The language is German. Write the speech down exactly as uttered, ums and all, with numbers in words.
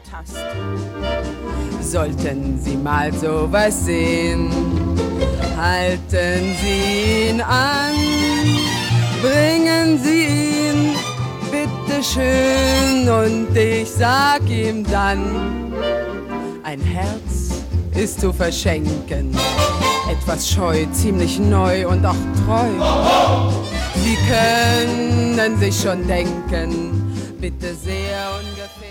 Tast. Sollten Sie mal sowas sehen, halten Sie ihn an, bringen Sie ihn bitte schön und ich sag ihm dann, ein Herz ist zu verschenken, etwas scheu, ziemlich neu und auch treu. Sie können sich schon denken, bitte sehr ungefähr.